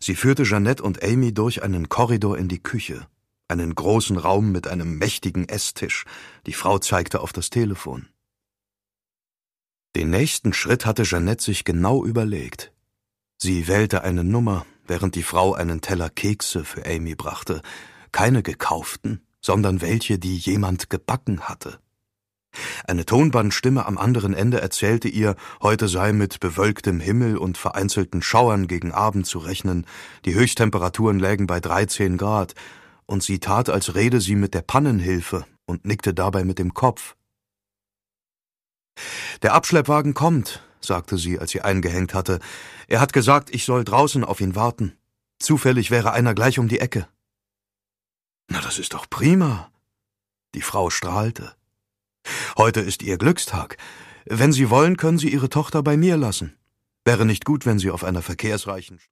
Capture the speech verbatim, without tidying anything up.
Sie führte Jeanette und Amy durch einen Korridor in die Küche, einen großen Raum mit einem mächtigen Esstisch. Die Frau zeigte auf das Telefon. Den nächsten Schritt hatte Jeanette sich genau überlegt. Sie wählte eine Nummer, während die Frau einen Teller Kekse für Amy brachte. Keine gekauften, sondern welche, die jemand gebacken hatte. Eine Tonbandstimme am anderen Ende erzählte ihr, heute sei mit bewölktem Himmel und vereinzelten Schauern gegen Abend zu rechnen, die Höchsttemperaturen lägen bei dreizehn Grad, und sie tat, als rede sie mit der Pannenhilfe und nickte dabei mit dem Kopf. »Der Abschleppwagen kommt«, sagte sie, als sie eingehängt hatte. »Er hat gesagt, ich soll draußen auf ihn warten. Zufällig wäre einer gleich um die Ecke.« »Na, das ist doch prima.« Die Frau strahlte. »Heute ist Ihr Glückstag. Wenn Sie wollen, können Sie Ihre Tochter bei mir lassen. Wäre nicht gut, wenn sie auf einer verkehrsreichen